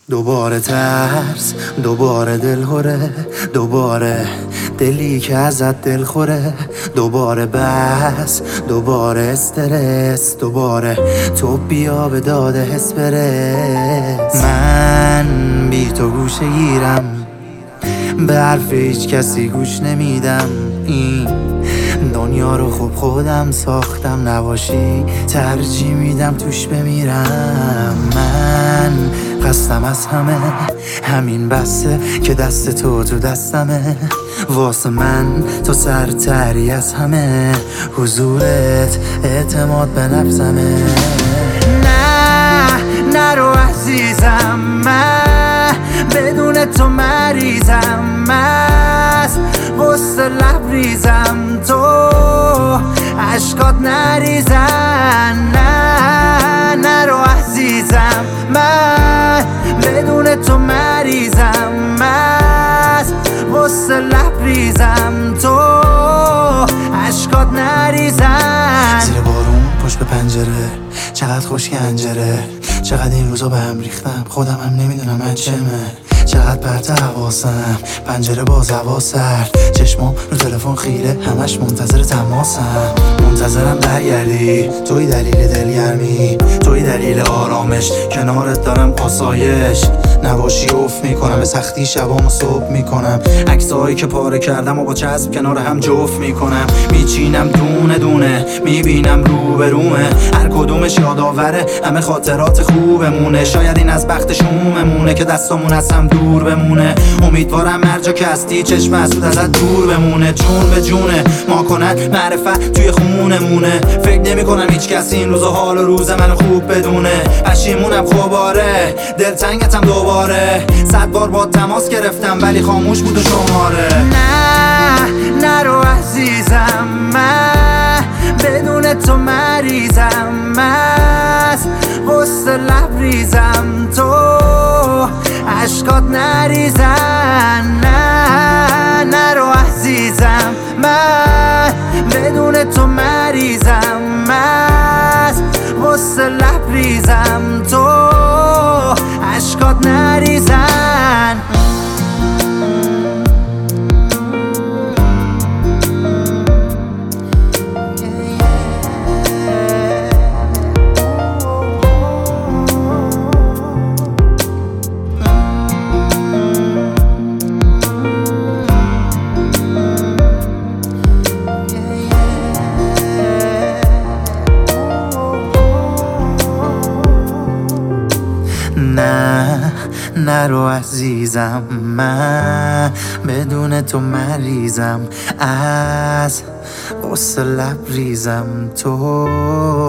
دوباره ترس، دوباره دلهوره، دوباره دلی که ازت دل خوره، دوباره بس، دوباره استرس، دوباره تو بیا به داده حس برس. من بی تو گوشه گیرم، به حرف هیچ کسی گوش نمیدم. این دنیا رو خوب خودم ساختم، نباشی ترجیح میدم توش بمیرم. من قصدم از همه همین بسه که دست تو دستمه، واسه من تو سرتری از همه، حضورت اعتماد به نفسمه. نه نرو عزیزم، من بدون تو مریضم، مست غصه لبریزم، تو عشقات نریزن. نه نرو عزیزم، من بدون تو مریضم، مست غصه لبریزم، تو عشقات نریزن. زیر بارون پشت به پنجره، چقدر خوش گنجره، چقدر این روزا به هم ریختم، خودم هم نمیدونم من چمه. چقدر پرت حواسم، پنجره باز هوا سرد، چشمام رو تلفن خیره، همش منتظر تماسم. منتظرم برگردی، توی دلیل دلگرمی، توی دلیل آرامش، کنارت دارم آسایش. نباشی افت میکنم، به سختی شبامو صبح میکنم، عکسایی که پاره کردم و با چسب کنار هم جفت میکنم. میچینم دونه دونه، میبینم رو به رومه، هر کدومش یادآوره همه خاطرات خوبمونه. شاید این از بخت شوممونه که دستامون از هم دور بمونه. امیدوارم هر جا که هستی چشم حسود ازت دور بمونه. جون به جونه ما کنن معرفت توی خونمونه، فکر نمی کنم هیچ کسی این روزا حال و روز منو خوب بدونه. پشیمونم خوباره، دلتنگتم دوباره، 100 بار با تماس گرفتم ولی خاموش بود و شماره. نه نرو عزیزم، من بدون تو مریضم، مست غصه لبریزم، تو عشقات نریزن. نه نرو عزیزم، من بدون تو مریضم، مست غصه لبریزم، تو عشقات نریزن. نه نرو عزیزم، من بدون تو مریضم، از غصه لبریزم، تو